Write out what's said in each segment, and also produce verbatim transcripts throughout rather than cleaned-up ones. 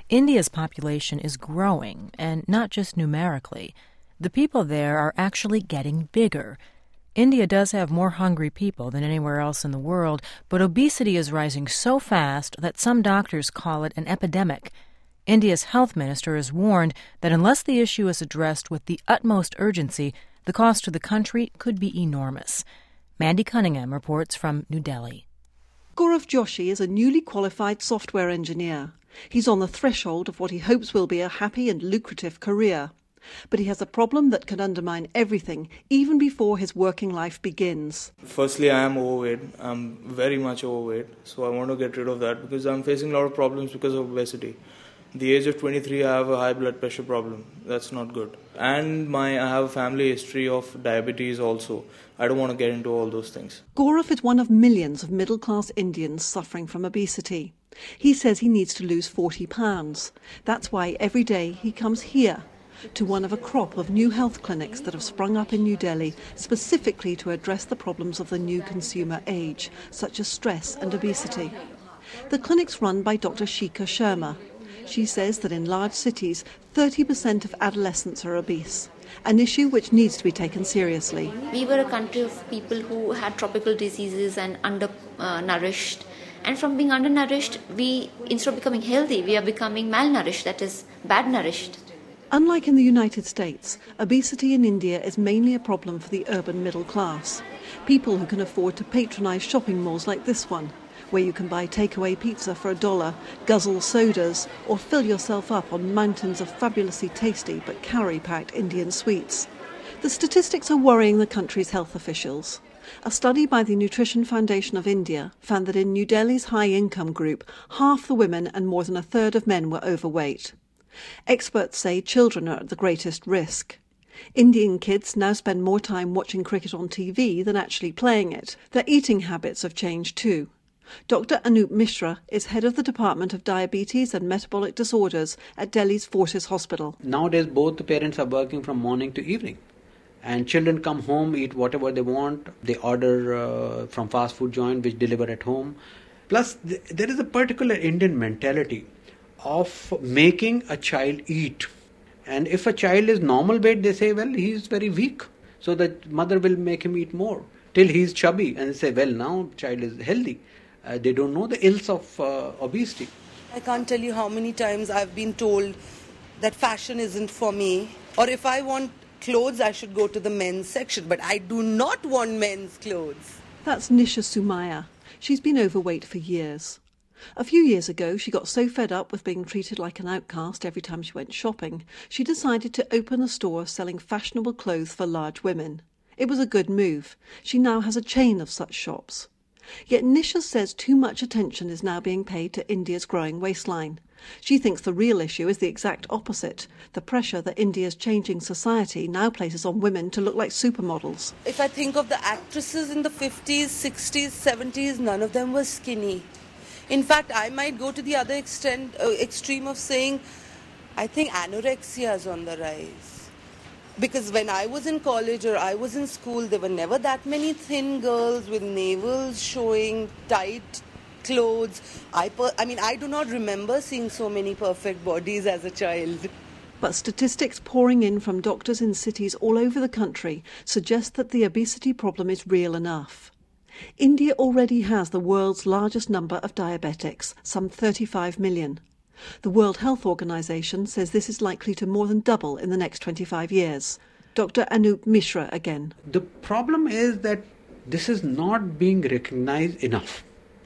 India's population is growing, and not just numerically. The people there are actually getting bigger. India does have more hungry people than anywhere else in the world, but obesity is rising so fast that some doctors call it an epidemic. India's health minister has warned that unless the issue is addressed with the utmost urgency, the cost to the country could be enormous. Mandy Cunningham reports from New Delhi. Gaurav Joshi is a newly qualified software engineer. He's on the threshold of what he hopes will be a happy and lucrative career. But he has a problem that can undermine everything, even before his working life begins. Firstly, I am overweight. I'm very much overweight. So I want to get rid of that because I'm facing a lot of problems because of obesity. At the age of twenty-three, I have a high blood pressure problem. That's not good. And my I have a family history of diabetes also. I don't want to get into all those things. Gaurav is one of millions of middle-class Indians suffering from obesity. He says he needs to lose forty pounds. That's why every day he comes here, to one of a crop of new health clinics that have sprung up in New Delhi specifically to address the problems of the new consumer age, such as stress and obesity. The clinic's run by Doctor Shikha Sharma. She says that in large cities, thirty percent of adolescents are obese, an issue which needs to be taken seriously. We were a country of people who had tropical diseases and undernourished. And from being undernourished, we, instead of becoming healthy, we are becoming malnourished, that is, bad nourished. Unlike in the United States, obesity in India is mainly a problem for the urban middle class. People who can afford to patronise shopping malls like this one, where you can buy takeaway pizza for a dollar, guzzle sodas, or fill yourself up on mountains of fabulously tasty but calorie-packed Indian sweets. The statistics are worrying the country's health officials. A study by the Nutrition Foundation of India found that in New Delhi's high-income group, half the women and more than a third of men were overweight. Experts say children are at the greatest risk. Indian kids now spend more time watching cricket on T V than actually playing it. Their eating habits have changed too. Doctor Anup Mishra is head of the Department of Diabetes and Metabolic Disorders at Delhi's Fortis Hospital. Nowadays, both the parents are working from morning to evening. And children come home, eat whatever they want. They order uh, from fast food joint, which deliver at home. Plus, th- there is a particular Indian mentality of making a child eat. And if a child is normal weight, they say, well, he is very weak. So the mother will make him eat more till he is chubby. And they say, well, now child is healthy. Uh, they don't know the ills of uh, obesity. I can't tell you how many times I've been told that fashion isn't for me. Or if I want clothes, I should go to the men's section. But I do not want men's clothes. That's Nisha Sumaya. She's been overweight for years. A few years ago, she got so fed up with being treated like an outcast every time she went shopping, she decided to open a store selling fashionable clothes for large women. It was a good move. She now has a chain of such shops. Yet Nisha says too much attention is now being paid to India's growing waistline. She thinks the real issue is the exact opposite, the pressure that India's changing society now places on women to look like supermodels. If I think of the actresses in the fifties, sixties, seventies, none of them were skinny. In fact, I might go to the other extent, uh, extreme of saying, I think anorexia is on the rise. Because when I was in college or I was in school, there were never that many thin girls with navels showing, tight clothes. I, per- I mean, I do not remember seeing so many perfect bodies as a child. But statistics pouring in from doctors in cities all over the country suggest that the obesity problem is real enough. India already has the world's largest number of diabetics, some thirty-five million. The World Health Organization says this is likely to more than double in the next twenty-five years. Doctor Anup Mishra again. The problem is that this is not being recognized enough.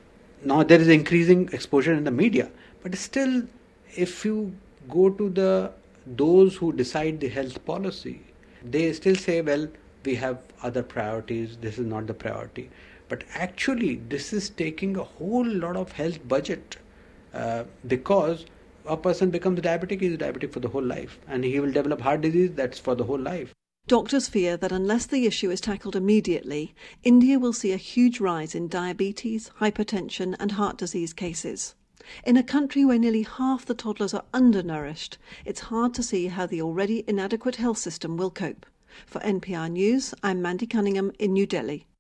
Now there is increasing exposure in the media, but still, if you go to the those who decide the health policy, they still say, well, we have other priorities, this is not the priority. But actually, this is taking a whole lot of health budget uh, because a person becomes diabetic, he is diabetic for the whole life. And he will develop heart disease, that's for the whole life. Doctors fear that unless the issue is tackled immediately, India will see a huge rise in diabetes, hypertension and heart disease cases. In a country where nearly half the toddlers are undernourished, it's hard to see how the already inadequate health system will cope. For N P R News, I'm Mandy Cunningham in New Delhi.